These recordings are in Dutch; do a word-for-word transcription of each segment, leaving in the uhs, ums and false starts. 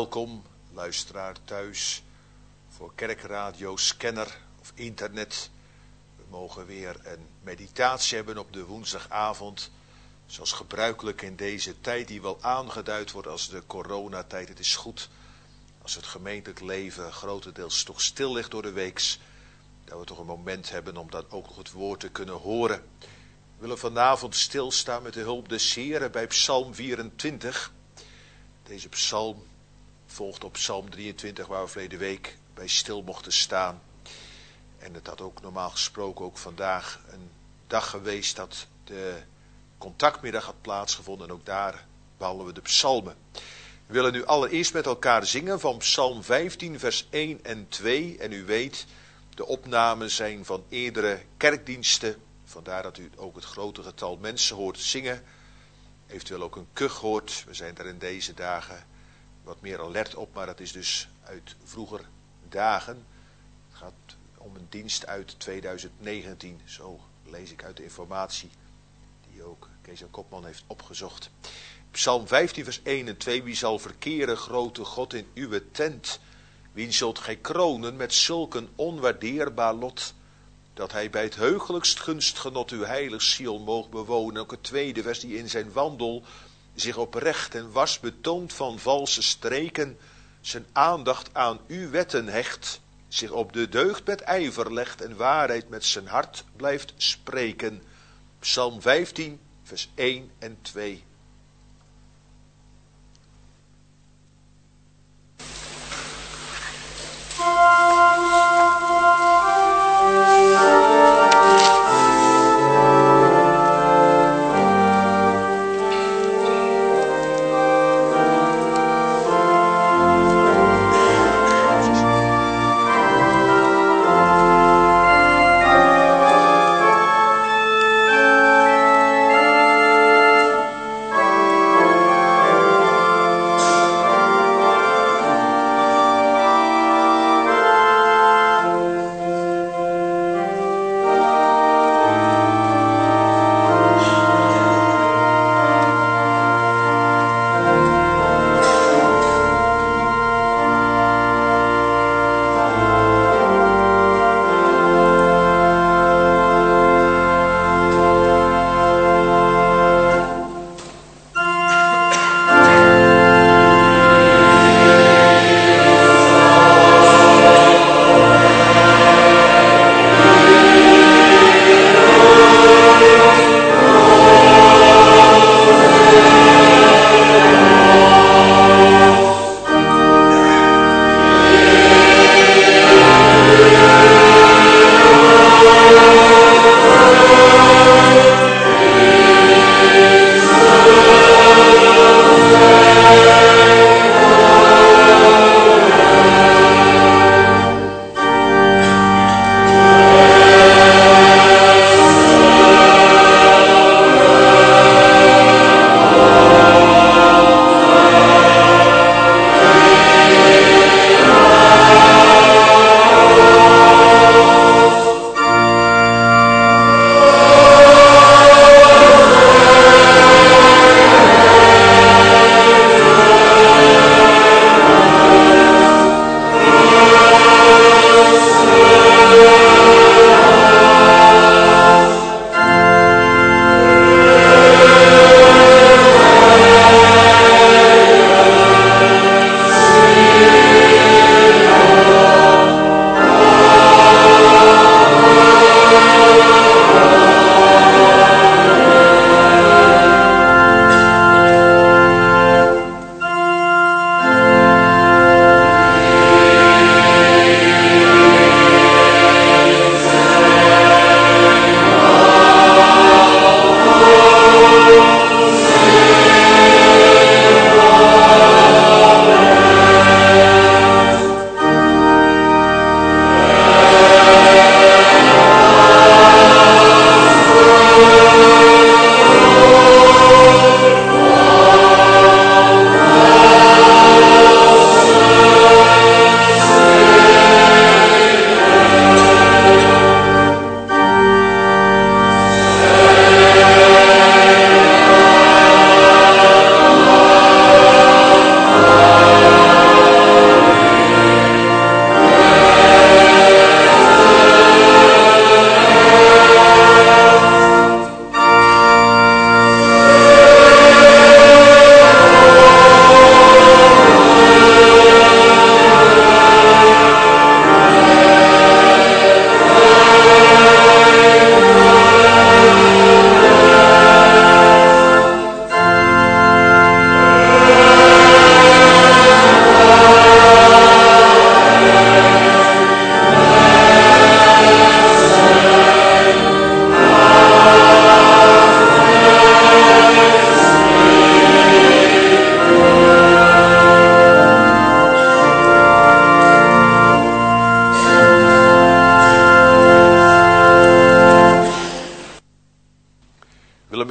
welkom, luisteraar thuis, voor kerkradio, scanner of internet. We mogen weer een meditatie hebben op de woensdagavond, zoals gebruikelijk in deze tijd die wel aangeduid wordt als de coronatijd. Het is goed als het gemeentelijk leven grotendeels toch stil ligt door de weeks, dat we toch een moment hebben om dan ook nog het woord te kunnen horen. We willen vanavond stilstaan met de hulp des Heren bij Psalm vierentwintig. Deze psalm volgt op Psalm drieëntwintig, waar we verleden week bij stil mochten staan. En het had ook normaal gesproken ook vandaag een dag geweest dat de contactmiddag had plaatsgevonden. En ook daar behandelen we de psalmen. We willen nu allereerst met elkaar zingen van Psalm vijftien, vers één en twee. En u weet, de opnamen zijn van eerdere kerkdiensten. Vandaar dat u ook het grote getal mensen hoort zingen. Eventueel ook een kuch hoort. We zijn daar in deze dagen wat meer alert op, maar dat is dus uit vroeger dagen. Het gaat om een dienst uit tweeduizend negentien. Zo lees ik uit de informatie die ook Kees Kopman heeft opgezocht. Psalm vijftien, vers één en twee. Wie zal verkeren, grote God, in uw tent? Wien zult gij kronen met zulk een onwaardeerbaar lot, dat hij bij het heugelijkst gunstgenot uw heilig Sion moogt bewonen. Ook het tweede vers, die in zijn wandel zich oprecht en was betoont van valse streken, zijn aandacht aan uw wetten hecht, zich op de deugd met ijver legt en waarheid met zijn hart blijft spreken. Psalm vijftien, vers één en twee.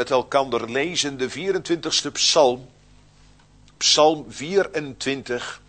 met elkaar lezen de vierentwintigste psalm. Psalm vierentwintig.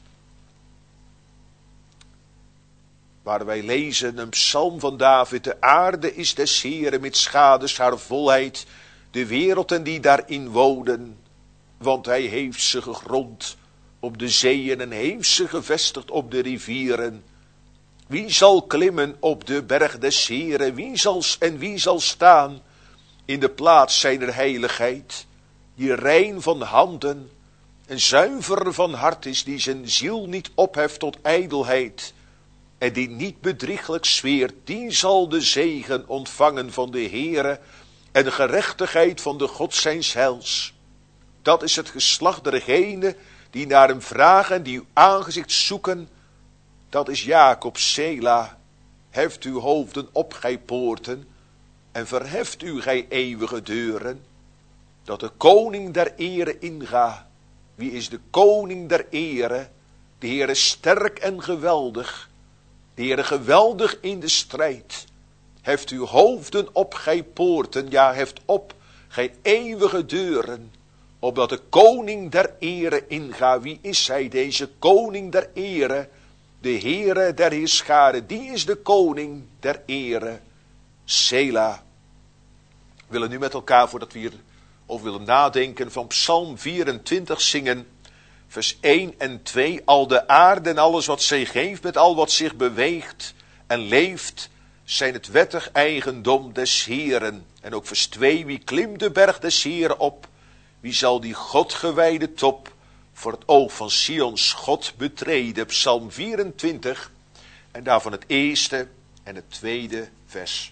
Waar wij lezen een psalm van David. De aarde is des Heeren met schades haar volheid. De wereld en die daarin wonen. Want hij heeft ze gegrond op de zeeën en heeft ze gevestigd op de rivieren. Wie zal klimmen op de berg des Heeren? Wie zal en wie zal staan in de plaats zijner heiligheid? Die rein van handen en zuiver van hart is, die zijn ziel niet opheft tot ijdelheid en die niet bedrieglijk zweert, die zal de zegen ontvangen van de Heere en de gerechtigheid van de God zijns heils. Dat is het geslacht dergenen die naar hem vragen, die uw aangezicht zoeken. Dat is Jacob, Sela. Heft uw hoofden op, gij poorten, en verheft u, gij eeuwige deuren, dat de koning der ere inga. Wie is de koning der ere? De Heere sterk en geweldig, de Heere geweldig in de strijd. Heft uw hoofden op, gij poorten, ja, heft op, gij eeuwige deuren, opdat de koning der ere inga. Wie is hij, deze koning der ere? De Heere der heerscharen, die is de koning der ere. Sela. We willen nu met elkaar, voordat we hier over willen nadenken, van Psalm vierentwintig zingen. Vers één en twee. Al de aarde en alles wat zij geeft, met al wat zich beweegt en leeft, zijn het wettig eigendom des Heeren. En ook vers twee. Wie klimt de berg des Heeren op? Wie zal die Godgewijde top voor het oog van Sions God betreden? Psalm vierentwintig. En daarvan het eerste en het tweede vers.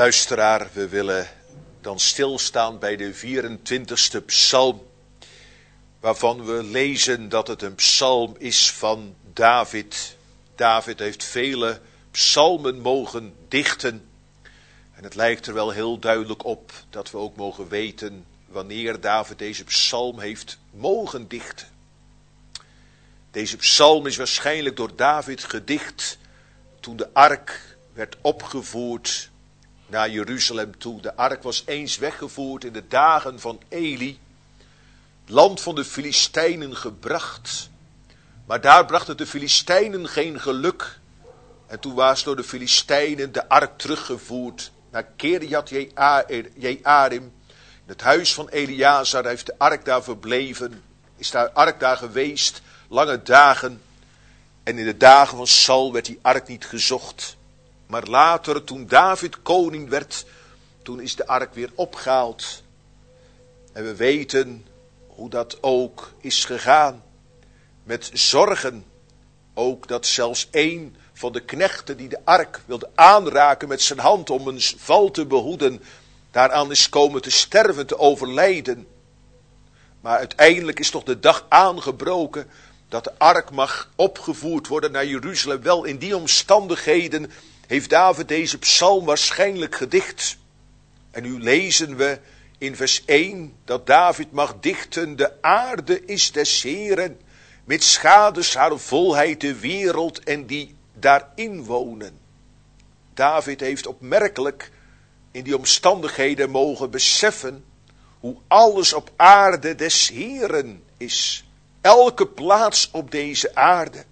Luisteraar, we willen dan stilstaan bij de vierentwintigste psalm, waarvan we lezen dat het een psalm is van David. David heeft vele psalmen mogen dichten. En het lijkt er wel heel duidelijk op dat we ook mogen weten wanneer David deze psalm heeft mogen dichten. Deze psalm is waarschijnlijk door David gedicht toen de ark werd opgevoerd naar Jeruzalem toe. De ark was eens weggevoerd in de dagen van Eli, land van de Filistijnen gebracht. Maar daar brachten de Filistijnen geen geluk. En toen was door de Filistijnen de ark teruggevoerd naar Kirjat Jearim. In het huis van Eleazar heeft de ark daar verbleven. Is de ark daar geweest, lange dagen. En in de dagen van Saul werd die ark niet gezocht. Maar later, toen David koning werd, toen is de ark weer opgehaald. En we weten hoe dat ook is gegaan. Met zorgen. Ook dat zelfs een van de knechten die de ark wilde aanraken met zijn hand om een val te behoeden, daaraan is komen te sterven, te overlijden. Maar uiteindelijk is toch de dag aangebroken dat de ark mag opgevoerd worden naar Jeruzalem. Wel, in die omstandigheden heeft David deze psalm waarschijnlijk gedicht. En nu lezen we in vers één dat David mag dichten: de aarde is des Heeren, met schades haar volheid de wereld en die daarin wonen. David heeft opmerkelijk in die omstandigheden mogen beseffen hoe alles op aarde des Heeren is. Elke plaats op deze aarde,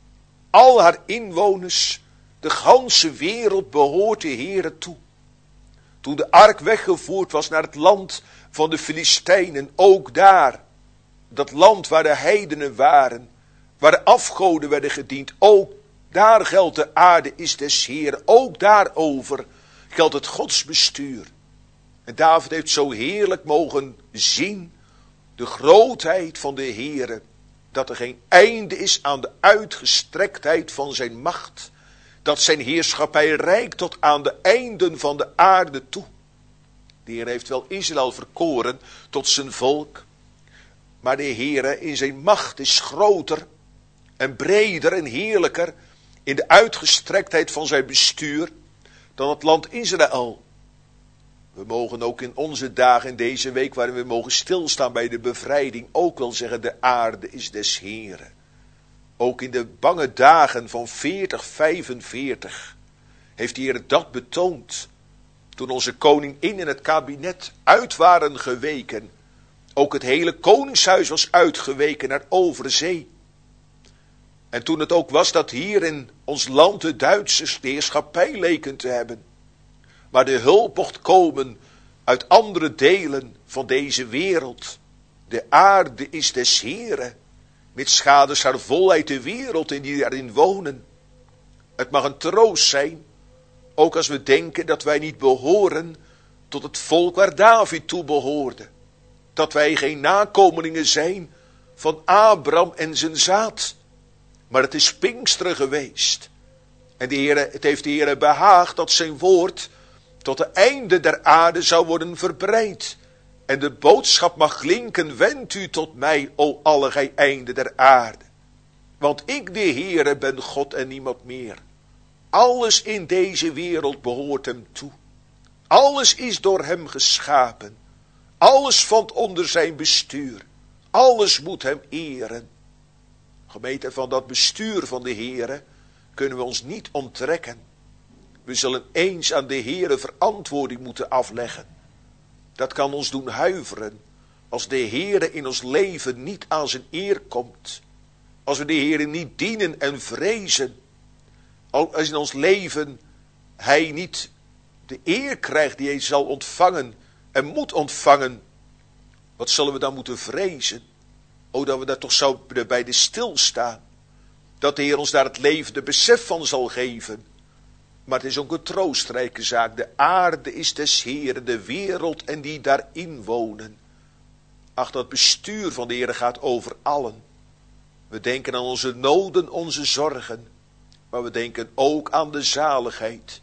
al haar inwoners, de ganse wereld behoort de Heere toe. Toen de ark weggevoerd was naar het land van de Filistijnen, ook daar, dat land waar de heidenen waren, waar de afgoden werden gediend, ook daar geldt de aarde is des Heeren. Ook daarover geldt het godsbestuur. En David heeft zo heerlijk mogen zien de grootheid van de Heere, dat er geen einde is aan de uitgestrektheid van zijn macht, dat zijn heerschappij reikt tot aan de einden van de aarde toe. De Heer heeft wel Israël verkoren tot zijn volk, maar de Heere in zijn macht is groter en breder en heerlijker in de uitgestrektheid van zijn bestuur dan het land Israël. We mogen ook in onze dagen, in deze week waarin we mogen stilstaan bij de bevrijding, ook wel zeggen: de aarde is des Heeren. Ook in de bange dagen van veertig, vijfenveertig heeft de Heer dat betoond. Toen onze koningin en het kabinet uit waren geweken. Ook het hele koningshuis was uitgeweken naar overzee. En toen het ook was dat hier in ons land de Duitsers de heerschappij leken te hebben. Maar de hulp mocht komen uit andere delen van deze wereld. De aarde is des Heeren, met schades haar volheid de wereld en die daarin wonen. Het mag een troost zijn, ook als we denken dat wij niet behoren tot het volk waar David toe behoorde. Dat wij geen nakomelingen zijn van Abraham en zijn zaad. Maar het is Pinksteren geweest. En de Heere, het heeft de Heere behaagd dat zijn woord tot de einde der aarde zou worden verbreid. En de boodschap mag klinken: wend u tot mij, o alle gij einden der aarde. Want ik, de Heere, ben God en niemand meer. Alles in deze wereld behoort hem toe. Alles is door hem geschapen. Alles valt onder zijn bestuur. Alles moet hem eren. Gemeente, van dat bestuur van de Heere kunnen we ons niet onttrekken. We zullen eens aan de Heere verantwoording moeten afleggen. Dat kan ons doen huiveren als de Heere in ons leven niet aan zijn eer komt. Als we de Heere niet dienen en vrezen. Als in ons leven hij niet de eer krijgt die hij zal ontvangen en moet ontvangen. Wat zullen we dan moeten vrezen? O, dat we daar toch zouden bij de stilstaan. Dat de Heer ons daar het levende besef van zal geven. Maar het is ook een troostrijke zaak. De aarde is des Heeren, de wereld en die daarin wonen. Ach, dat bestuur van de Heer gaat over allen. We denken aan onze noden, onze zorgen. Maar we denken ook aan de zaligheid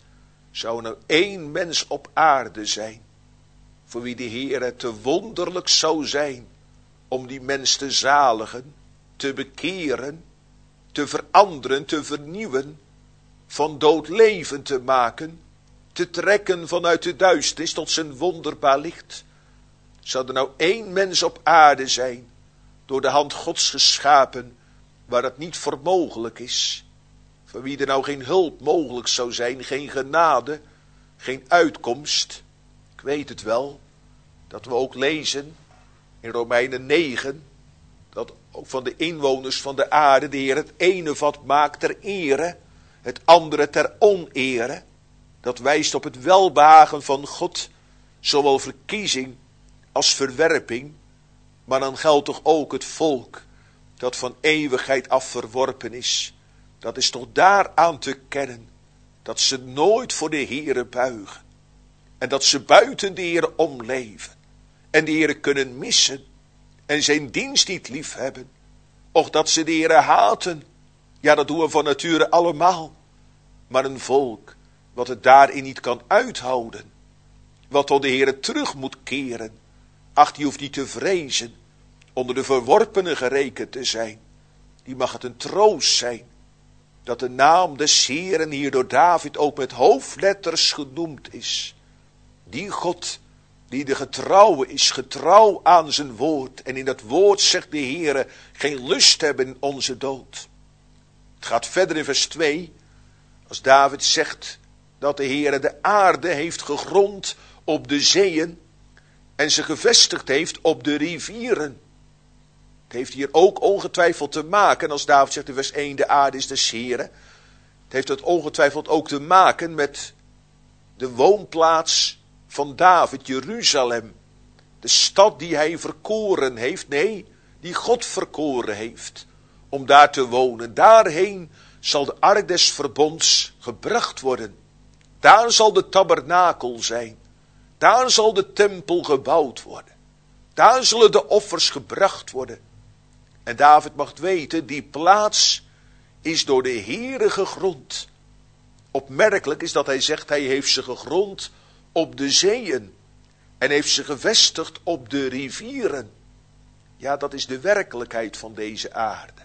zou er nou één mens op aarde zijn, voor wie de Heere te wonderlijk zou zijn, om die mens te zaligen, te bekeren, te veranderen, te vernieuwen, van dood leven te maken, te trekken vanuit de duisternis tot zijn wonderbaar licht. Zou er nou één mens op aarde zijn, door de hand Gods geschapen, waar het niet voor mogelijk is, voor wie er nou geen hulp mogelijk zou zijn, geen genade, geen uitkomst. Ik weet het wel, dat we ook lezen in Romeinen negen, dat ook van de inwoners van de aarde de Heer het ene vat maakt ter ere, het andere ter onere. Dat wijst op het welbehagen van God, zowel verkiezing als verwerping. Maar dan geldt toch ook het volk dat van eeuwigheid af verworpen is. Dat is toch daaraan te kennen dat ze nooit voor de Heere buigen. En dat ze buiten de Heere omleven. En de Heere kunnen missen. En zijn dienst niet lief hebben. Of dat ze de Heere haten. Ja, dat doen we van nature allemaal. Maar een volk wat het daarin niet kan uithouden. Wat tot de Heere terug moet keren. Ach, die hoeft niet te vrezen. Onder de verworpenen gerekend te zijn. Die mag het een troost zijn. Dat de naam des Heeren hier door David ook met hoofdletters genoemd is. Die God die de getrouwe is, getrouw aan zijn woord. En in dat woord zegt de Heere, geen lust hebben in onze dood. Het gaat verder in vers twee. Als David zegt dat de Heere de aarde heeft gegrond op de zeeën. En ze gevestigd heeft op de rivieren. Het heeft hier ook ongetwijfeld te maken, als David zegt in vers één, de aarde is des Heeren. Het heeft het ongetwijfeld ook te maken met de woonplaats van David, Jeruzalem. De stad die hij verkoren heeft, nee, die God verkoren heeft. Om daar te wonen. Daarheen zal de ark des verbonds gebracht worden. Daar zal de tabernakel zijn. Daar zal de tempel gebouwd worden. Daar zullen de offers gebracht worden. En David mag weten, die plaats is door de Heere gegrond. Opmerkelijk is dat hij zegt, hij heeft ze gegrond op de zeeën. En heeft ze gevestigd op de rivieren. Ja, dat is de werkelijkheid van deze aarde.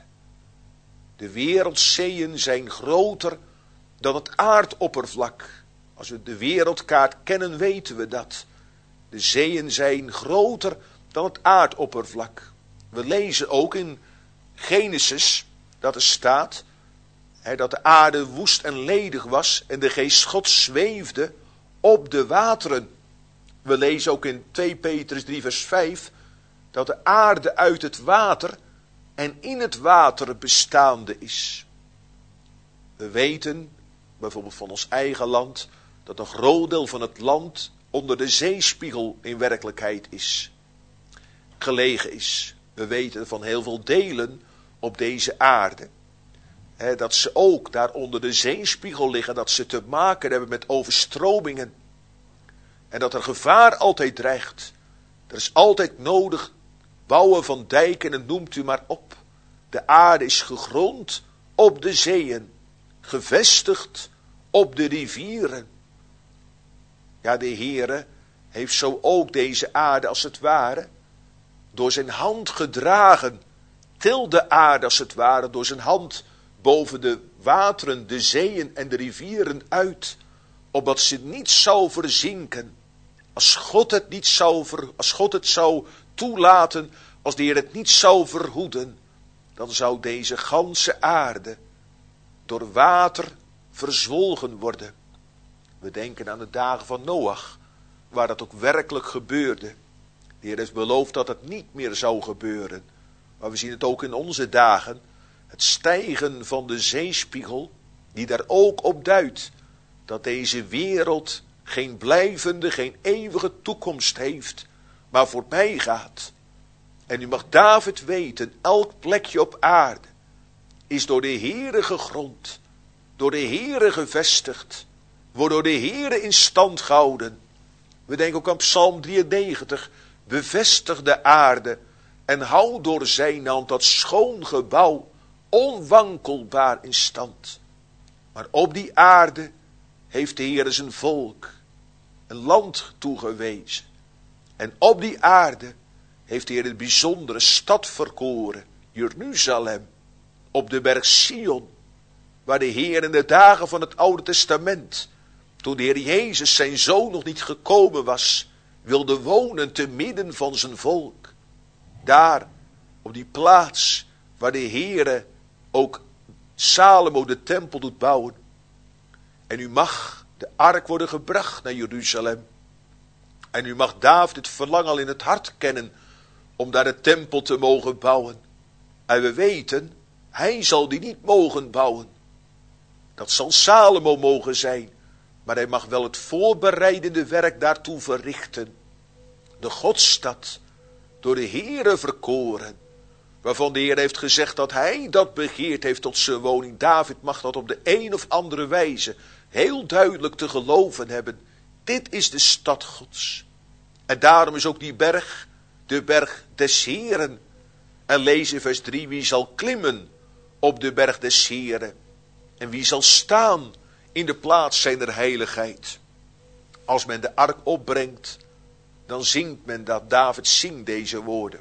De wereldzeeën zijn groter dan het aardoppervlak. Als we de wereldkaart kennen, weten we dat. De zeeën zijn groter dan het aardoppervlak. We lezen ook in Genesis dat er staat hè, dat de aarde woest en ledig was en de geest Gods zweefde op de wateren. We lezen ook in twee Petrus drie vers vijf dat de aarde uit het water en in het water bestaande is. We weten bijvoorbeeld van ons eigen land dat een groot deel van het land onder de zeespiegel in werkelijkheid is. Gelegen is. We weten van heel veel delen op deze aarde. Hè, dat ze ook daar onder de zeespiegel liggen. Dat ze te maken hebben met overstromingen. En dat er gevaar altijd dreigt. Er is altijd nodig bouwen van dijken en noemt u maar op. De aarde is gegrond op de zeeën. Gevestigd op de rivieren. Ja, de Heere heeft zo ook deze aarde als het ware door zijn hand gedragen. Til de aarde als het ware door zijn hand boven de wateren, de zeeën en de rivieren uit. Opdat ze niet zou verzinken. Als God het niet zou, ver, als God het zou toelaten, als de Heer het niet zou verhoeden, dan zou deze ganse aarde door water verzwolgen worden. We denken aan de dagen van Noach, waar dat ook werkelijk gebeurde. De Heer heeft beloofd dat het niet meer zou gebeuren. Maar we zien het ook in onze dagen. Het stijgen van de zeespiegel, die daar ook op duidt dat deze wereld geen blijvende, geen eeuwige toekomst heeft, maar voorbij gaat. En u mag David weten, elk plekje op aarde is door de Heere gegrond, door de Heere gevestigd, wordt door de Heere in stand gehouden. We denken ook aan Psalm drieënnegentig, bevestig de aarde en hou door zijn hand dat schoon gebouw onwankelbaar in stand. Maar op die aarde heeft de Heer zijn volk een land toegewezen. En op die aarde heeft de Heer een bijzondere stad verkoren, Jeruzalem, op de berg Sion, waar de Heer in de dagen van het Oude Testament, toen de Heer Jezus zijn Zoon nog niet gekomen was, wilde wonen te midden van zijn volk. Daar, op die plaats waar de Heer ook Salomo de tempel doet bouwen. En u mag de ark worden gebracht naar Jeruzalem. En u mag David het verlangen al in het hart kennen om daar de tempel te mogen bouwen. En we weten, hij zal die niet mogen bouwen. Dat zal Salomo mogen zijn. Maar hij mag wel het voorbereidende werk daartoe verrichten. De Godstad, door de Heere verkoren. Waarvan de Heer heeft gezegd dat hij dat begeerd heeft tot zijn woning. David mag dat op de een of andere wijze heel duidelijk te geloven hebben. Dit is de stad Gods. En daarom is ook die berg, de berg des Heeren. En lees in vers drie, wie zal klimmen op de berg des Heeren? En wie zal staan in de plaats zijner heiligheid? Als men de ark opbrengt, dan zingt men dat. David zingt deze woorden.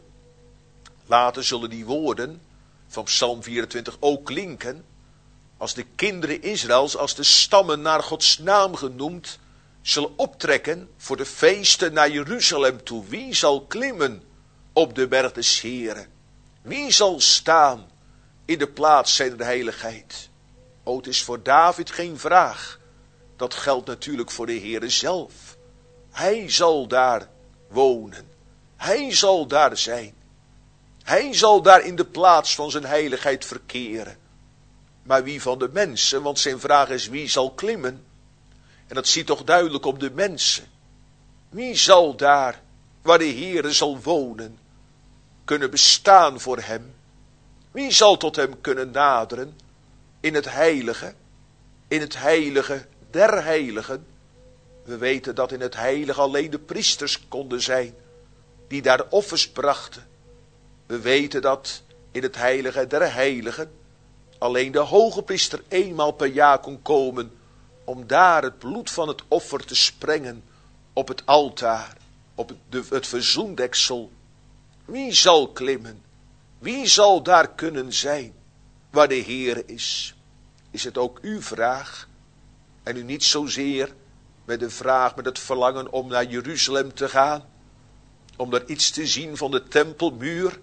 Later zullen die woorden van Psalm vierentwintig ook klinken, als de kinderen Israëls, als de stammen naar Gods naam genoemd, zullen optrekken voor de feesten naar Jeruzalem toe. Wie zal klimmen op de berg des Heeren? Wie zal staan in de plaats zijner heiligheid? O, het is voor David geen vraag. Dat geldt natuurlijk voor de Heere zelf. Hij zal daar wonen. Hij zal daar zijn. Hij zal daar in de plaats van zijn heiligheid verkeren. Maar wie van de mensen? Want zijn vraag is, wie zal klimmen? En dat ziet toch duidelijk op de mensen. Wie zal daar, waar de Heere zal wonen, kunnen bestaan voor hem? Wie zal tot hem kunnen naderen in het heilige, in het heilige der heiligen? We weten dat in het heilige alleen de priesters konden zijn, die daar de offers brachten. We weten dat in het heilige der heiligen alleen de hoge priester eenmaal per jaar kon komen, om daar het bloed van het offer te sprengen op het altaar, op het, de, het verzoendeksel. Wie zal klimmen? Wie zal daar kunnen zijn waar de Heer is? Is het ook uw vraag? En u niet zozeer met de vraag, met het verlangen om naar Jeruzalem te gaan, om daar iets te zien van de tempelmuur,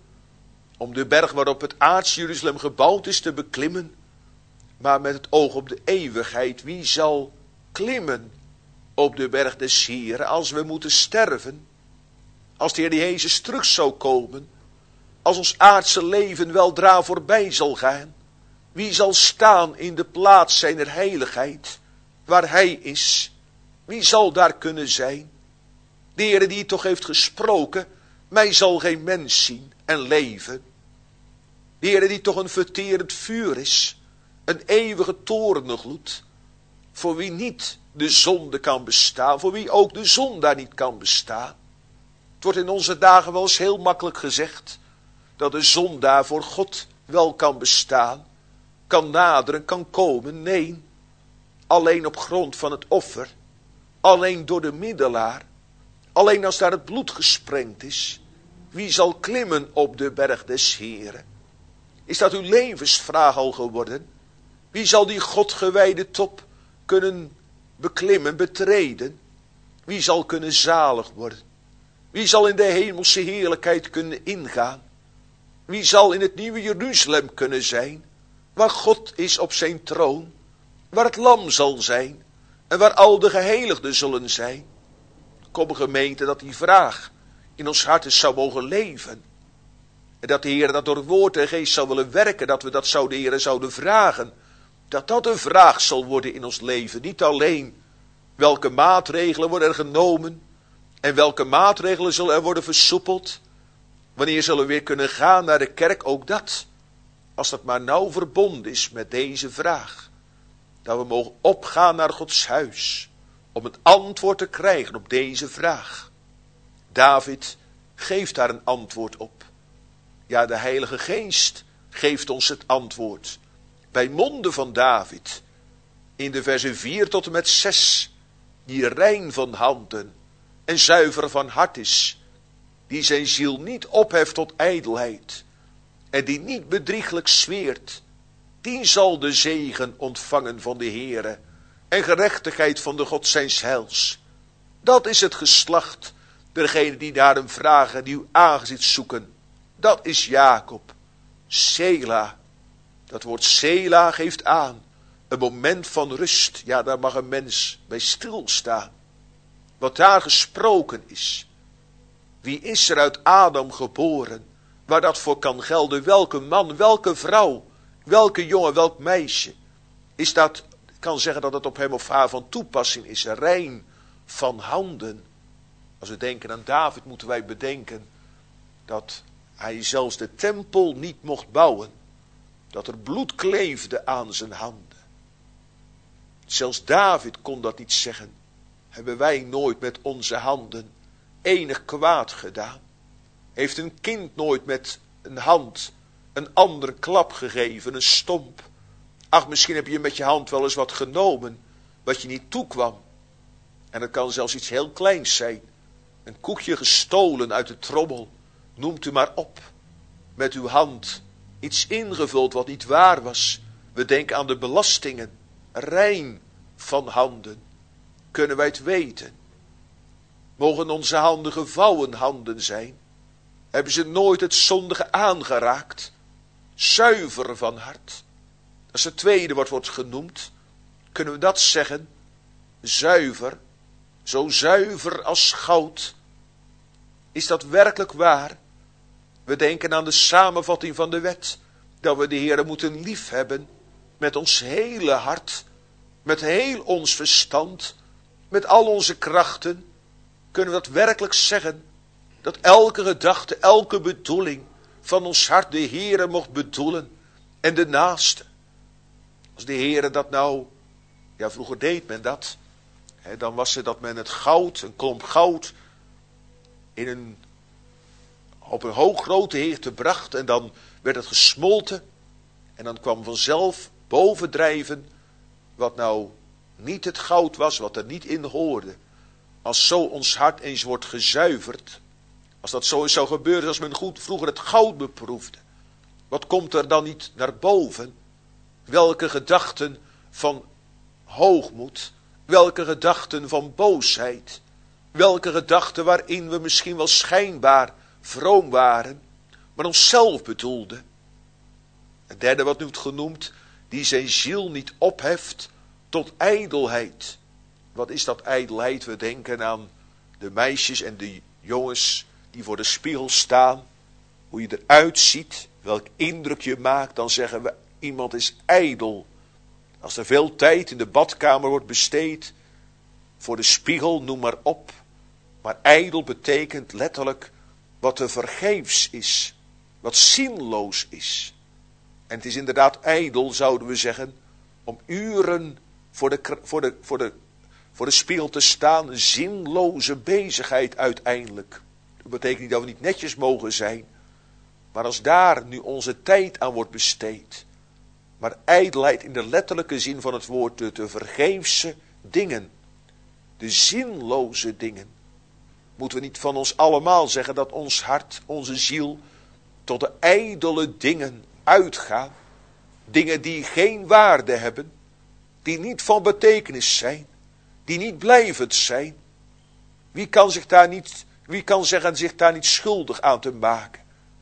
om de berg waarop het aards Jeruzalem gebouwd is te beklimmen, maar met het oog op de eeuwigheid. Wie zal klimmen op de berg des Heeren als we moeten sterven? Als de Heer Jezus terug zou komen, als ons aardse leven weldra voorbij zal gaan, wie zal staan in de plaats zijner heiligheid, waar hij is? Wie zal daar kunnen zijn? De Heer die toch heeft gesproken, mij zal geen mens zien en leven. De Heer die toch een verterend vuur is, een eeuwige toorngloed, voor wie niet de zonde kan bestaan, voor wie ook de zon daar niet kan bestaan. Het wordt in onze dagen wel eens heel makkelijk gezegd, dat de zon daar voor God wel kan bestaan, kan naderen, kan komen. Nee, alleen op grond van het offer, alleen door de middelaar, alleen als daar het bloed gesprengd is. Wie zal klimmen op de berg des Heeren? Is dat uw levensvraag al geworden? Wie zal die Godgewijde top kunnen beklimmen, betreden? Wie zal kunnen zalig worden? Wie zal in de hemelse heerlijkheid kunnen ingaan? Wie zal in het nieuwe Jeruzalem kunnen zijn, waar God is op zijn troon, waar het lam zal zijn en waar al de geheiligden zullen zijn? Kom gemeente, dat die vraag in ons hart zou mogen leven. En dat de Heer dat door woord en geest zou willen werken, dat we dat zou de Heer zouden vragen. Dat dat een vraag zal worden in ons leven. Niet alleen welke maatregelen worden er genomen en welke maatregelen zullen er worden versoepeld. Wanneer zullen we weer kunnen gaan naar de kerk? Ook dat, als dat maar nauw verbonden is met deze vraag. Dat we mogen opgaan naar Gods huis om het antwoord te krijgen op deze vraag. David geeft daar een antwoord op. Ja, de Heilige Geest geeft ons het antwoord. Bij monden van David. in de versen vier tot en met zes, die rein van handen en zuiver van hart is, die zijn ziel niet opheft tot ijdelheid en die niet bedrieglijk zweert, die zal de zegen ontvangen van de Heere en gerechtigheid van de God zijns heils. Dat is het geslacht dergenen die naar hem vragen, die uw aangezicht zoeken. Dat is Jacob. Sela. Dat woord Sela geeft aan een moment van rust. Ja, daar mag een mens bij stilstaan. Wat daar gesproken is. Wie is er uit Adam geboren? Waar dat voor kan gelden. Welke man, welke vrouw, welke jongen, welk meisje. Is dat, kan zeggen dat het op hem of haar van toepassing is. Rein van handen. Als we denken aan David moeten wij bedenken dat hij zelfs de tempel niet mocht bouwen. Dat er bloed kleefde aan zijn handen. Zelfs David kon dat niet zeggen. Hebben wij nooit met onze handen enig kwaad gedaan? Heeft een kind nooit met een hand een andere klap gegeven, een stomp? Ach, misschien heb je met je hand wel eens wat genomen wat je niet toekwam. En dat kan zelfs iets heel kleins zijn. Een koekje gestolen uit de trommel. Noemt u maar op. Met uw hand iets ingevuld wat niet waar was. We denken aan de belastingen. Rein van handen. Kunnen wij het weten? Mogen onze handen gevouwen handen zijn? Hebben ze nooit het zondige aangeraakt? Zuiver van hart. Dat is het tweede wat wordt genoemd. Kunnen we dat zeggen? Zuiver. Zo zuiver als goud. Is dat werkelijk waar? We denken aan de samenvatting van de wet. Dat we de Heere moeten liefhebben. Met ons hele hart. Met heel ons verstand. Met al onze krachten. Kunnen we dat werkelijk zeggen? Dat elke gedachte, elke bedoeling van ons hart de Heere mocht bedoelen. En de naaste. Als de Heere dat nou. Ja, vroeger deed men dat. He, dan was het dat men het goud, een klomp goud, in een, op een hooggrote heerte bracht. En dan werd het gesmolten. En dan kwam vanzelf bovendrijven wat nou niet het goud was, wat er niet in hoorde. Als zo ons hart eens wordt gezuiverd. Als dat zo eens zou gebeuren, als men goed vroeger het goud beproefde. Wat komt er dan niet naar boven? Welke gedachten van hoogmoed. Welke gedachten van boosheid. Welke gedachten waarin we misschien wel schijnbaar vroom waren. Maar onszelf bedoelden. Het derde wat nu wordt genoemd. Die zijn ziel niet opheft tot ijdelheid. Wat is dat ijdelheid? We denken aan de meisjes en de jongens die voor de spiegel staan. Hoe je eruit ziet. Welk indruk je maakt. Dan zeggen we iemand is ijdel. Als er veel tijd in de badkamer wordt besteed. Voor de spiegel, noem maar op. Maar ijdel betekent letterlijk wat te vergeefs is. Wat zinloos is. En het is inderdaad ijdel, zouden we zeggen. Om uren voor de, voor de, voor de, voor de spiegel te staan. Een zinloze bezigheid uiteindelijk. Dat betekent niet dat we niet netjes mogen zijn. Maar als daar nu onze tijd aan wordt besteed. Maar ijdelheid in de letterlijke zin van het woord. De te vergeefse dingen. De zinloze dingen. Moeten we niet van ons allemaal zeggen dat ons hart, onze ziel, tot de ijdele dingen uitgaan. Dingen die geen waarde hebben. Die niet van betekenis zijn. Die niet blijvend zijn. Wie kan zich daar niet, wie kan zeggen zich daar niet schuldig aan te maken?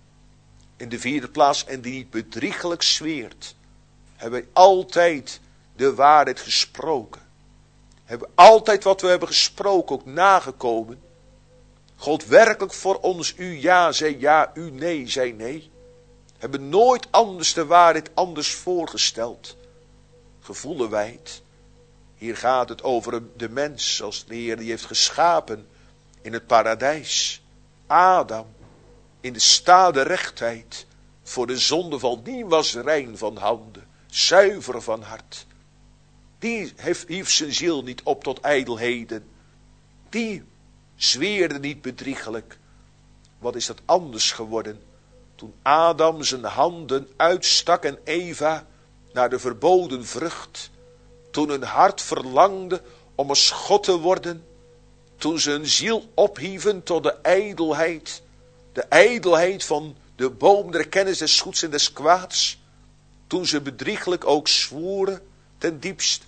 In de vierde plaats, en die niet bedriegelijk zweert. Hebben wij altijd de waarheid gesproken. Hebben we altijd wat we hebben gesproken ook nagekomen. God werkelijk voor ons, u ja, zei ja, u nee, zei nee. Hebben nooit anders de waarheid anders voorgesteld. Gevoelen wij het. Hier gaat het over de mens, zoals de Heer die heeft geschapen in het paradijs. Adam, in de stade rechtheid, voor de zondeval, die was rein van handen, zuiver van hart. Die heeft, hief zijn ziel niet op tot ijdelheden. Die zweerde niet bedriegelijk. Wat is dat anders geworden? Toen Adam zijn handen uitstak en Eva naar de verboden vrucht. toen hun hart verlangde om als God te worden, toen ze hun ziel ophieven tot de ijdelheid, de ijdelheid van de boom der kennis des goeds en des kwaads, toen ze bedrieglijk ook zwoeren ten diepste.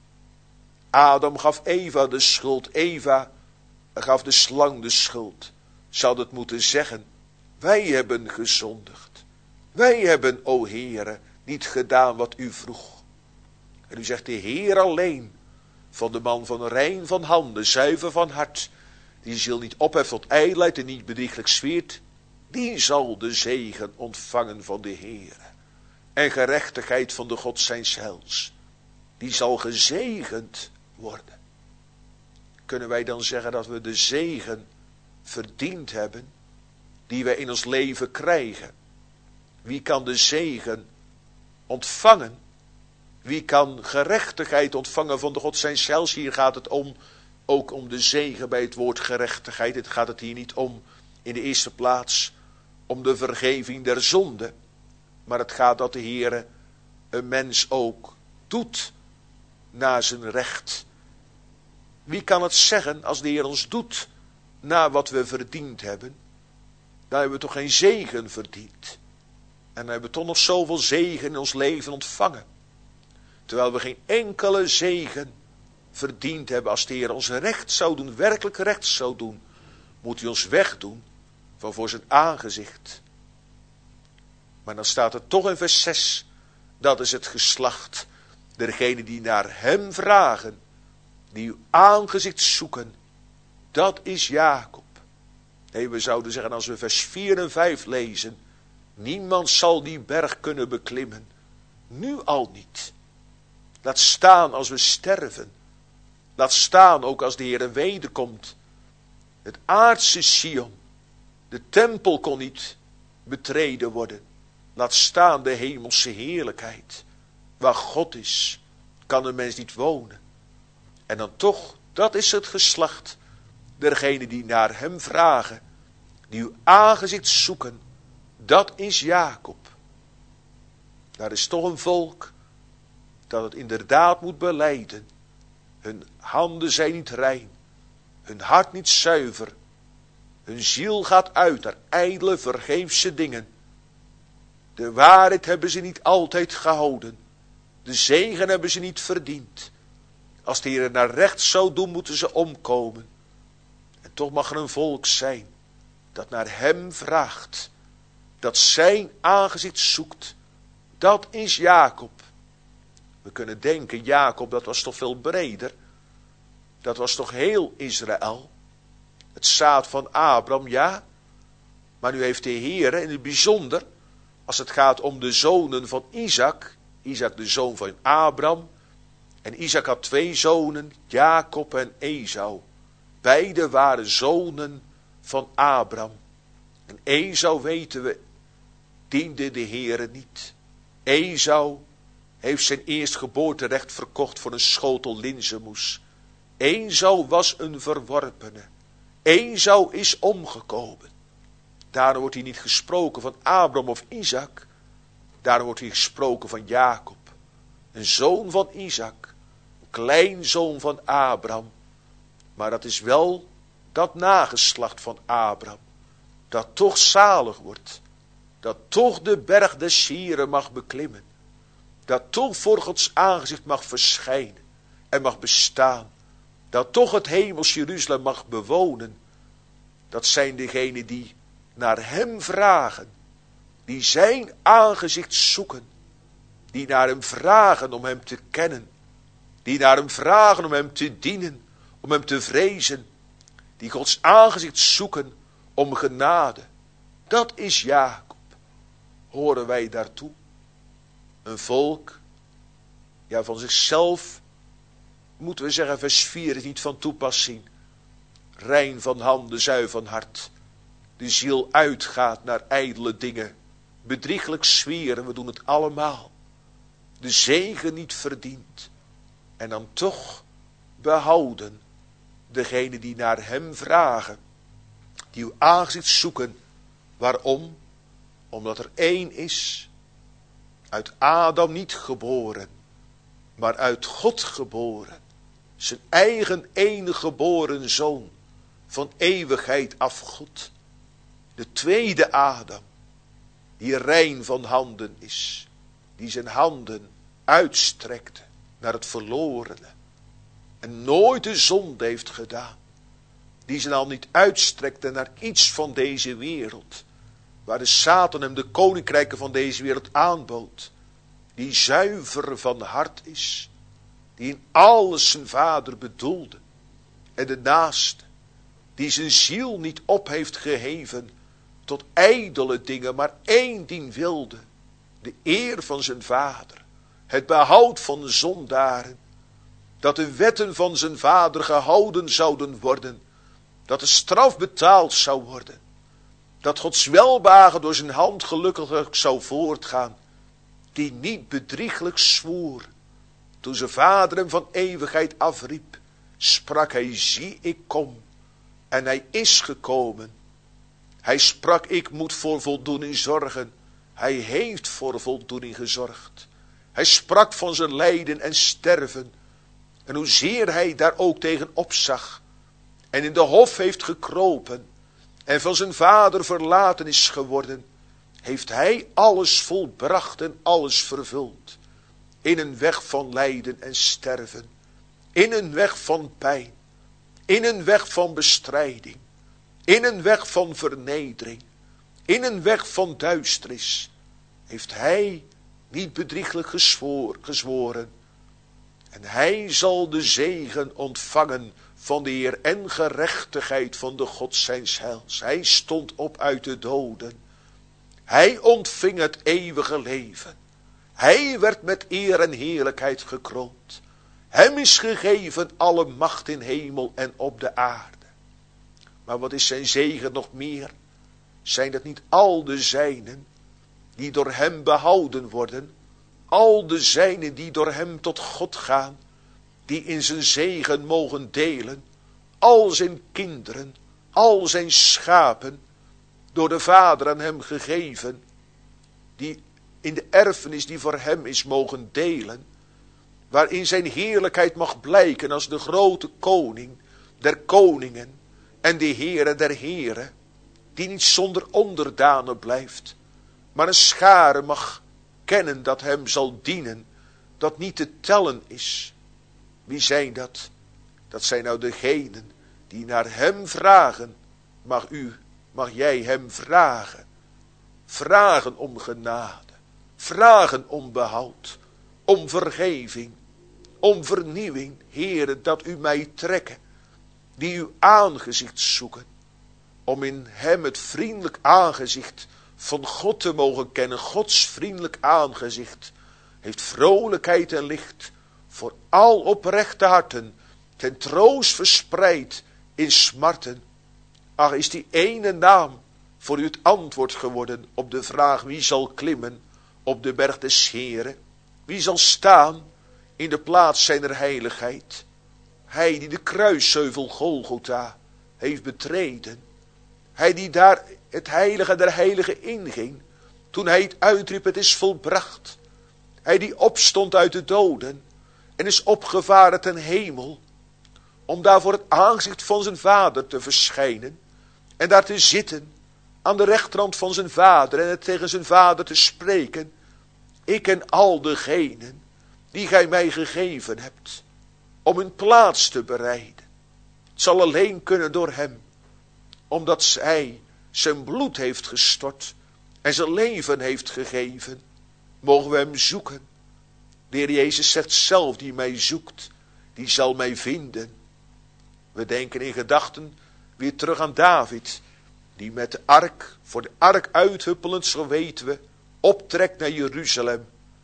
Adam gaf Eva de schuld, Eva gaf de slang de schuld. Ze had het moeten zeggen, wij hebben gezondigd. Wij hebben, o Heere, niet gedaan wat u vroeg. En u zegt, de Heer alleen, van de man van rein van handen, zuiver van hart, die ziel niet opheft tot ijdelheid en niet bedrieglijk zweert, die zal de zegen ontvangen van de Heere. En gerechtigheid van de God zijns heils. Die zal gezegend worden. Kunnen wij dan zeggen dat we de zegen verdiend hebben, die wij in ons leven krijgen? Wie kan de zegen ontvangen? Wie kan gerechtigheid ontvangen van de God zijns heils? Hier gaat het om, ook om de zegen bij het woord gerechtigheid. Het gaat het hier niet om, in de eerste plaats, om de vergeving der zonde. Maar het gaat dat de Heere een mens ook doet naar zijn recht. Wie kan het zeggen als de Heer ons doet naar wat we verdiend hebben? Dan hebben we toch geen zegen verdiend. En dan hebben we toch nog zoveel zegen in ons leven ontvangen. Terwijl we geen enkele zegen verdiend hebben. Als de Heer ons recht zou doen, werkelijk recht zou doen, moet hij ons wegdoen van voor zijn aangezicht. Maar dan staat er toch in vers zes, dat is het geslacht dergenen die naar hem vragen, die uw aangezicht zoeken, dat is Jacob. Nee, we zouden zeggen, als we vers vier en vijf lezen, niemand zal die berg kunnen beklimmen, nu al niet. Laat staan als we sterven, laat staan ook als de Heer wederkomt. Het aardse Sion, de tempel kon niet betreden worden. Laat staan de hemelse heerlijkheid. Waar God is, kan een mens niet wonen. En dan toch, dat is het geslacht dergenen die naar hem vragen, die uw aangezicht zoeken, dat is Jacob. Daar is toch een volk dat het inderdaad moet belijden. Hun handen zijn niet rein, hun hart niet zuiver, hun ziel gaat uit naar ijdele vergeefse dingen. De waarheid hebben ze niet altijd gehouden. De zegen hebben ze niet verdiend. Als de Heer naar rechts zou doen, moeten ze omkomen. En toch mag er een volk zijn dat naar hem vraagt. Dat zijn aangezicht zoekt. Dat is Jacob. We kunnen denken, Jacob, dat was toch veel breder. Dat was toch heel Israël. Het zaad van Abraham, ja. Maar nu heeft de Heer in het bijzonder, als het gaat om de zonen van Isaac, Isaac de zoon van Abraham, en Isaac had twee zonen, Jacob en Esau. Beide waren zonen van Abraham. En Esau, weten we, diende de Heere niet. Esau heeft zijn eerstgeboorterecht verkocht voor een schotel linzenmoes. Esau was een verworpene. Esau is omgekomen. Daarom wordt hier niet gesproken van Abraham of Isaac. Daarom wordt hier gesproken van Jacob. Een zoon van Isaac. Een kleinzoon van Abraham. Maar dat is wel dat nageslacht van Abraham. Dat toch zalig wordt. Dat toch de berg des Heren mag beklimmen. Dat toch voor Gods aangezicht mag verschijnen. En mag bestaan. Dat toch het hemels Jeruzalem mag bewonen. Dat zijn degenen die naar hem vragen. Die zijn aangezicht zoeken. Die naar hem vragen om hem te kennen. Die naar hem vragen om hem te dienen. Om hem te vrezen. Die Gods aangezicht zoeken om genade. Dat is Jacob. Horen wij daartoe? Een volk. Ja, van zichzelf moeten we zeggen, vers vier is niet van toepassing. Rein van handen, zuiver van hart. De ziel uitgaat naar ijdele dingen. Bedrieglijk zweren, we doen het allemaal. De zegen niet verdient. En dan toch behouden. Degene die naar hem vragen. Die uw aangezicht zoeken. Waarom? Omdat er één is. Uit Adam niet geboren. maar uit God geboren. Zijn eigen enige geboren zoon, van eeuwigheid af God. De tweede Adam, die rein van handen is, die zijn handen uitstrekte naar het verlorene en nooit de zonde heeft gedaan, die zijn al niet uitstrekte naar iets van deze wereld, waar de Satan hem de koninkrijken van deze wereld aanbood, die zuiver van hart is, die in alles zijn vader bedoelde en de naaste, die zijn ziel niet op heeft geheven tot ijdele dingen, maar één ding wilde, de eer van zijn vader, het behoud van de zondaren, dat de wetten van zijn vader gehouden zouden worden, dat de straf betaald zou worden, dat Gods welbehagen door zijn hand gelukkig zou voortgaan, die niet bedrieglijk zwoer. Toen zijn vader hem van eeuwigheid afriep, sprak hij, zie ik kom. En hij is gekomen. Hij sprak, ik moet voor voldoening zorgen. Hij heeft voor voldoening gezorgd. Hij sprak van zijn lijden en sterven. En hoezeer hij daar ook tegen opzag. En in de hof heeft gekropen. En van zijn vader verlaten is geworden. Heeft hij alles volbracht en alles vervuld. In een weg van lijden en sterven. In een weg van pijn. In een weg van bestrijding. In een weg van vernedering. In een weg van duisternis. Heeft hij niet bedrieglijk gezwoor, gezworen. En hij zal de zegen ontvangen van de Heer en gerechtigheid van de God zijns heils. Hij stond op uit de doden. Hij ontving het eeuwige leven. Hij werd met eer en heerlijkheid gekroond. Hem is gegeven alle macht in hemel en op de aarde. Maar wat is zijn zegen nog meer? Zijn het niet al de zijnen die door hem behouden worden? Al de zijnen die door hem tot God gaan, die in zijn zegen mogen delen, al zijn kinderen, al zijn schapen, door de Vader aan hem gegeven, die in de erfenis die voor hem is mogen delen, waarin zijn heerlijkheid mag blijken als de grote koning der koningen en de Heere der heren, die niet zonder onderdanen blijft, maar een schare mag kennen dat hem zal dienen, dat niet te tellen is. Wie zijn dat? Dat zijn nou degenen die naar hem vragen. Mag u, mag jij hem vragen. Vragen om genade. Vragen om behoud. Om vergeving. Om vernieuwing. Heere, dat u mij trekken. Die uw aangezicht zoeken. Om in hem het vriendelijk aangezicht van God te mogen kennen. Gods vriendelijk aangezicht heeft vrolijkheid en licht voor al oprechte harten, ten troost verspreid in smarten. Ach, is die ene naam voor u het antwoord geworden op de vraag wie zal klimmen op de berg des Heren? Wie zal staan in de plaats zijner heiligheid? Hij die de kruisheuvel Golgotha heeft betreden. Hij die daar het heilige der heiligen inging, toen hij het uitriep, het is volbracht. Hij die opstond uit de doden en is opgevaren ten hemel, om daar voor het aangezicht van zijn vader te verschijnen en daar te zitten aan de rechterhand van zijn vader en het tegen zijn vader te spreken. Ik en al degenen die gij mij gegeven hebt, om hun plaats te bereiden. Het zal alleen kunnen door hem, omdat zij zijn bloed heeft gestort en zijn leven heeft gegeven, mogen we hem zoeken. De Heer Jezus zegt zelf, die mij zoekt, die zal mij vinden. We denken in gedachten weer terug aan David, die met de ark, voor de ark uithuppelend, zo weten we, optrekt naar Jeruzalem.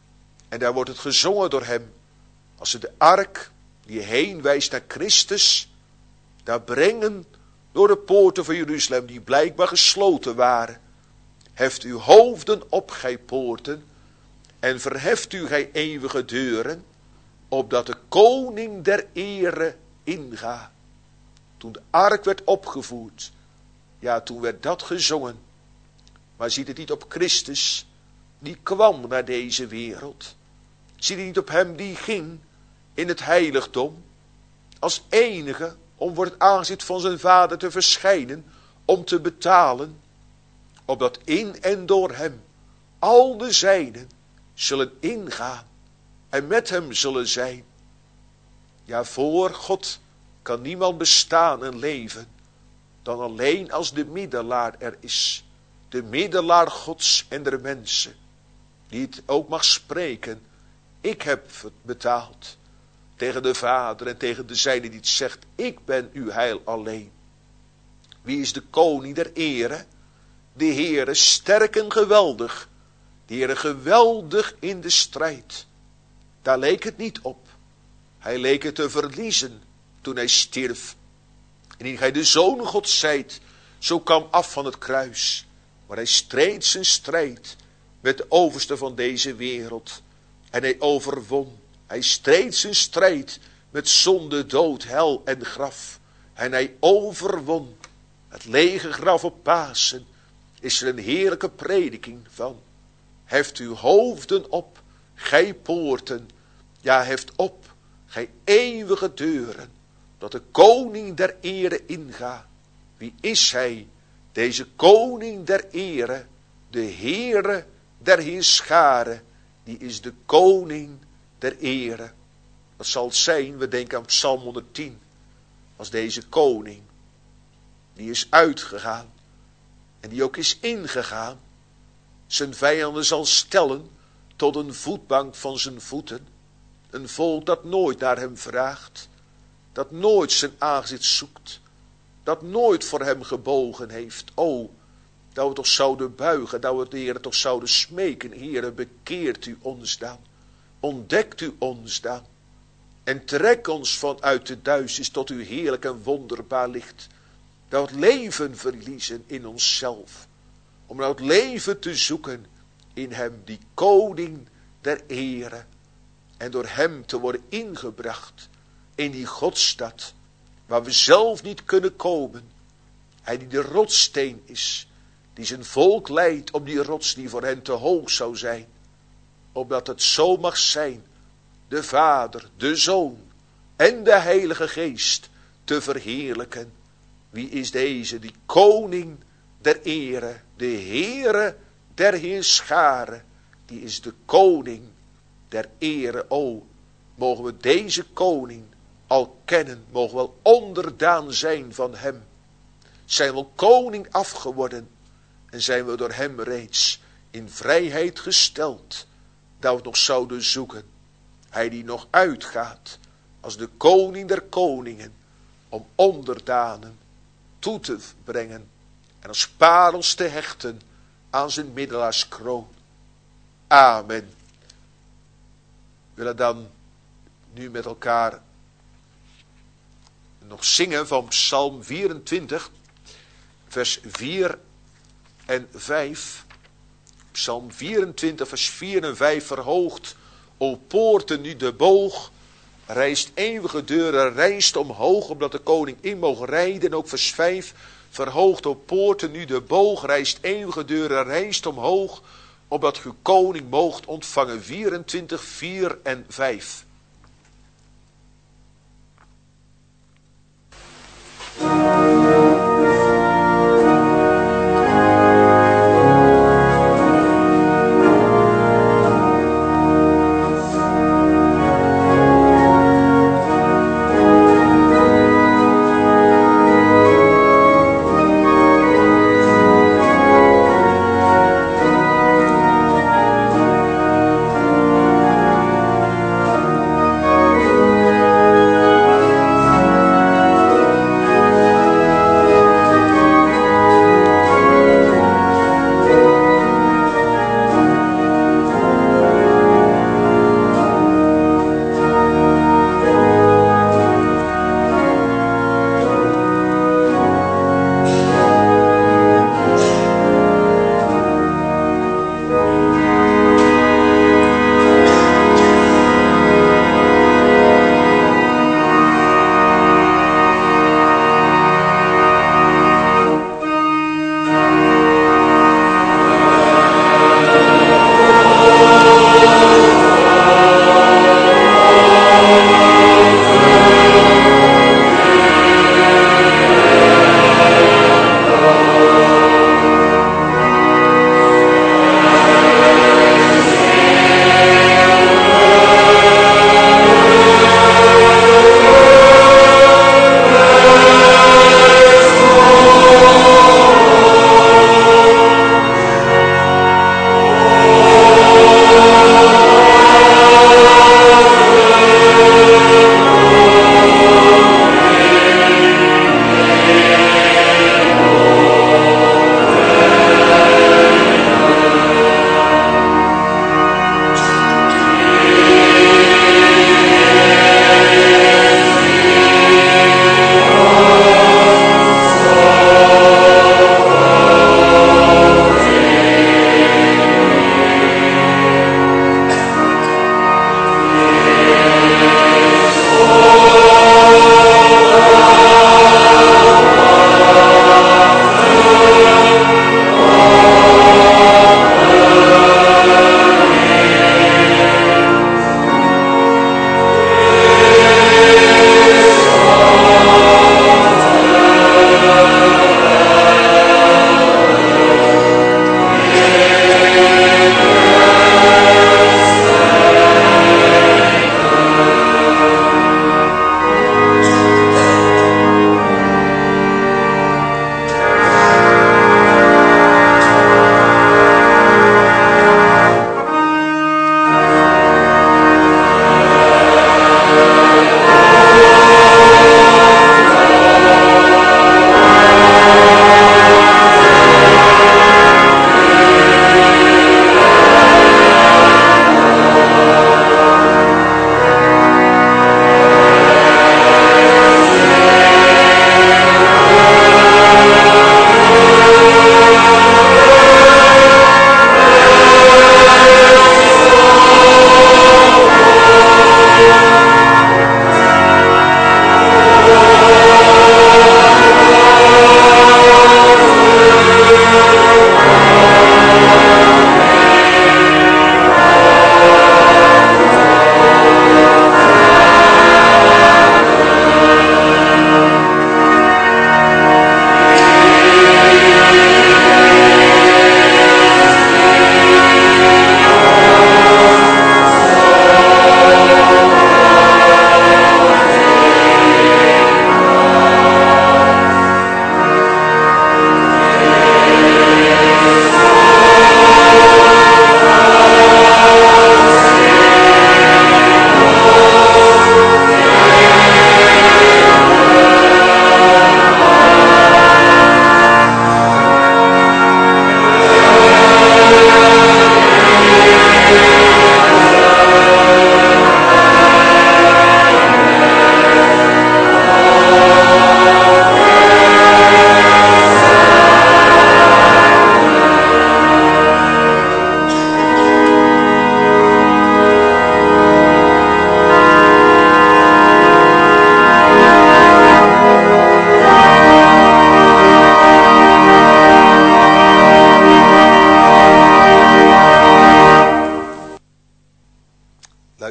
En daar wordt het gezongen door hem. Als ze de ark, die heen wijst naar Christus, daar brengen door de poorten van Jeruzalem, die blijkbaar gesloten waren. Heft uw hoofden op, gij poorten, en verheft u, gij eeuwige deuren, opdat de koning der ere inga. Toen de ark werd opgevoerd, ja, toen werd dat gezongen. Maar ziet het niet op Christus, die kwam naar deze wereld. Zie je niet op hem die ging in het heiligdom, als enige om voor het aangezicht van zijn vader te verschijnen, om te betalen, opdat in en door hem al de zijnen zullen ingaan en met hem zullen zijn. Ja, voor God kan niemand bestaan en leven dan alleen als de middelaar er is. De middelaar Gods en der mensen, die het ook mag spreken. Ik heb het betaald tegen de Vader en tegen de zijne die het zegt, ik ben uw heil alleen. Wie is de koning der ere? De Heere sterk en geweldig. De Heere geweldig in de strijd. Daar leek het niet op. Hij leek het te verliezen toen hij stierf. En indien gij de Zoon Gods zijt, zo kwam af van het kruis. Maar hij streed zijn strijd met de overste van deze wereld. En hij overwon. Hij streed zijn strijd met zonde, dood, hel en graf. En hij overwon. Het lege graf op Pasen is er een heerlijke prediking van. Heft uw hoofden op, gij poorten. Ja, heft op, gij eeuwige deuren. Dat de koning der ere inga. Wie is hij? Deze koning der ere. De Heere der heerscharen. Die is de koning der ere. Dat zal het zijn, we denken aan Psalm honderdtien. Als deze koning, die is uitgegaan. En die ook is ingegaan. Zijn vijanden zal stellen tot een voetbank van zijn voeten. Een volk dat nooit naar hem vraagt. Dat nooit zijn aangezicht zoekt. Dat nooit voor hem gebogen heeft. O, dat we toch zouden buigen. Dat we de Heer toch zouden smeken. Heere, bekeert u ons dan. Ontdekt u ons dan. En trek ons vanuit de duisternis tot uw heerlijk en wonderbaar licht. Dat we het leven verliezen in onszelf. Om nou het leven te zoeken in hem, die koning der ere. En door hem te worden ingebracht in die Godstad, waar we zelf niet kunnen komen. Hij die de rotssteen is, die zijn volk leidt op die rots die voor hen te hoog zou zijn. Opdat het zo mag zijn, de Vader, de Zoon en de Heilige Geest te verheerlijken. Wie is deze, die koning der ere, de Heere der heerscharen, die is de koning der ere. O, mogen we deze koning al kennen, mogen we wel onderdaan zijn van hem. Zijn we koning afgeworden en zijn we door hem reeds in vrijheid gesteld, dat we het nog zouden zoeken. Hij die nog uitgaat als de koning der koningen, om onderdanen toe te brengen en als parels te hechten aan zijn middelaarskroon. Amen. We willen dan nu met elkaar nog zingen van Psalm vierentwintig, vers vier en vijf. Psalm vierentwintig, vers vier en vijf. Verhoogt, o poorten, nu de boog. Rijst eeuwige deuren, rijst omhoog, opdat de koning in mogen rijden. En ook vers vijf. Verhoogt, o poorten, nu de boog. Rijst eeuwige deuren, rijst omhoog, opdat uw koning moogt ontvangen. vierentwintig, vier en vijf. Thank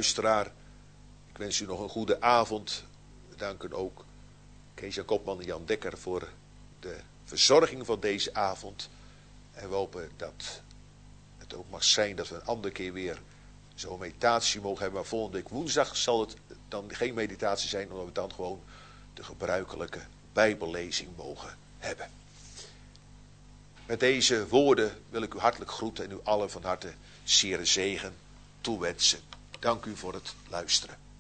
luisteraar. Ik wens u nog een goede avond. We danken ook Kees-Jan Kopman en Jan Dekker voor de verzorging van deze avond. En we hopen dat het ook mag zijn dat we een andere keer weer zo'n meditatie mogen hebben. Maar volgende week woensdag zal het dan geen meditatie zijn, omdat we dan gewoon de gebruikelijke bijbellezing mogen hebben. Met deze woorden wil ik u hartelijk groeten en u allen van harte zere zegen toewensen. Dank u voor het luisteren.